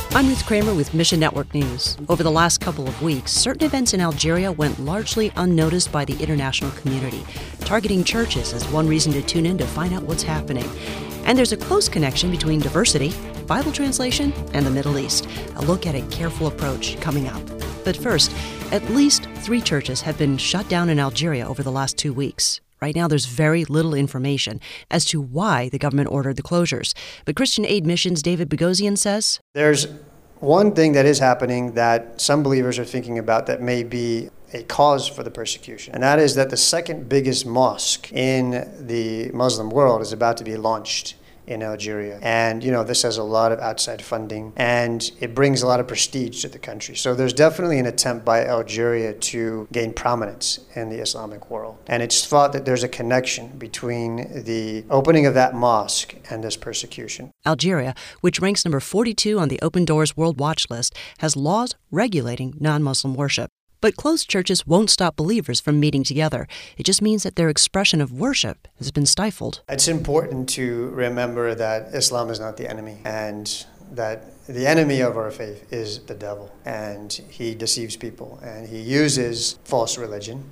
I'm Ruth Kramer with Mission Network News. Over the last couple of weeks, certain events in Algeria went largely unnoticed by the international community. Targeting churches is one reason to tune in to find out what's happening. And there's a close connection between diversity, Bible translation, and the Middle East. A look at a careful approach coming up. But first, at least 3 churches have been shut down in Algeria over the last 2 weeks. Right now, there's very little information as to why the government ordered the closures. But Christian Aid Mission's David Bogosian says, there's one thing that is happening that some believers are thinking about that may be a cause for the persecution, and that is that the second biggest mosque in the Muslim world is about to be launched in Algeria. And, this has a lot of outside funding, and it brings a lot of prestige to the country. So there's definitely an attempt by Algeria to gain prominence in the Islamic world. And it's thought that there's a connection between the opening of that mosque and this persecution. Algeria, which ranks number 42 on the Open Doors World Watch list, has laws regulating non-Muslim worship. But closed churches won't stop believers from meeting together. It just means that their expression of worship has been stifled. It's important to remember that Islam is not the enemy, and that the enemy of our faith is the devil. And he deceives people, and he uses false religion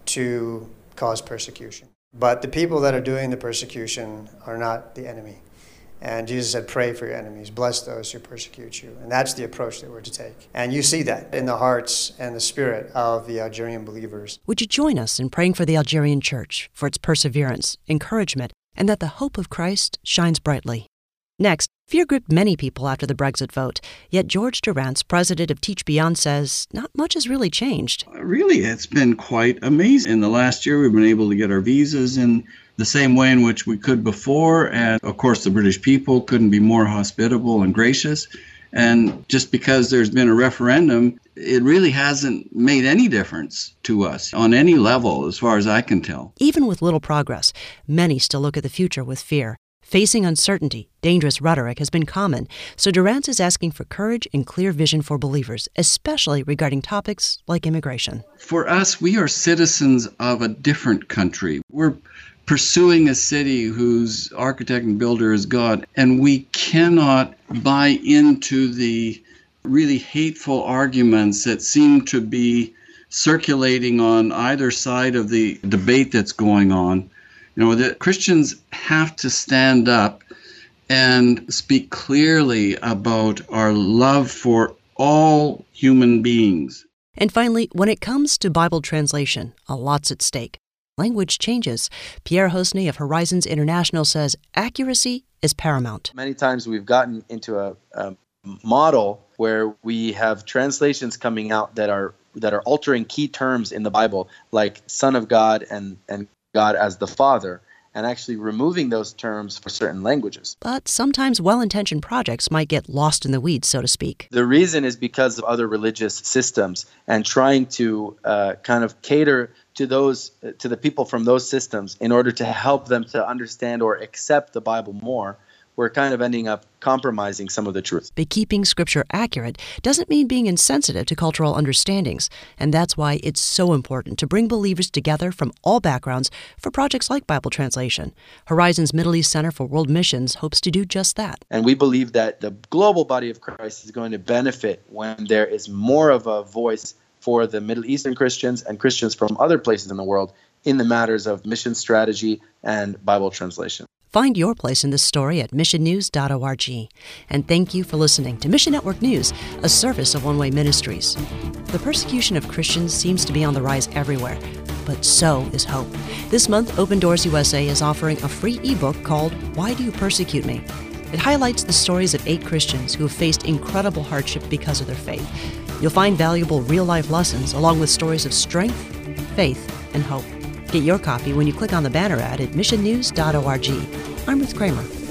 to cause persecution. But the people that are doing the persecution are not the enemy. And Jesus said, pray for your enemies, bless those who persecute you. And that's the approach that we're to take. And you see that in the hearts and the spirit of the Algerian believers. Would you join us in praying for the Algerian church, for its perseverance, encouragement, and that the hope of Christ shines brightly? Next, fear gripped many people after the Brexit vote. Yet George Durrance, president of Teach Beyond, says not much has really changed. Really, it's been quite amazing. In the last year, we've been able to get our visas in the same way in which we could before. And of course, the British people couldn't be more hospitable and gracious. And just because there's been a referendum, it really hasn't made any difference to us on any level, as far as I can tell. Even with little progress, many still look at the future with fear. Facing uncertainty, dangerous rhetoric has been common, so Durrance is asking for courage and clear vision for believers, especially regarding topics like immigration. For us, we are citizens of a different country. We're pursuing a city whose architect and builder is God, and we cannot buy into the really hateful arguments that seem to be circulating on either side of the debate that's going on. The Christians have to stand up and speak clearly about our love for all human beings. And finally, when it comes to Bible translation, a lot's at stake. Language changes. Pierre Hosny of Horizons International says accuracy is paramount. Many times we've gotten into a model where we have translations coming out that are altering key terms in the Bible, like Son of God and God as the Father, and actually removing those terms for certain languages. But sometimes well-intentioned projects might get lost in the weeds, so to speak. The reason is because of other religious systems and trying to kind of cater to the people from those systems in order to help them to understand or accept the Bible more. We're kind of ending up compromising some of the truth. But keeping Scripture accurate doesn't mean being insensitive to cultural understandings. And that's why it's so important to bring believers together from all backgrounds for projects like Bible translation. Horizons Middle East Center for World Missions hopes to do just that. And we believe that the global body of Christ is going to benefit when there is more of a voice for the Middle Eastern Christians and Christians from other places in the world in the matters of mission strategy and Bible translation. Find your place in this story at missionnews.org. And thank you for listening to Mission Network News, a service of One Way Ministries. The persecution of Christians seems to be on the rise everywhere, but so is hope. This month, Open Doors USA is offering a free ebook called Why Do You Persecute Me? It highlights the stories of 8 Christians who have faced incredible hardship because of their faith. You'll find valuable real-life lessons along with stories of strength, faith, and hope. Get your copy when you click on the banner ad at missionnews.org. I'm Ruth Kramer.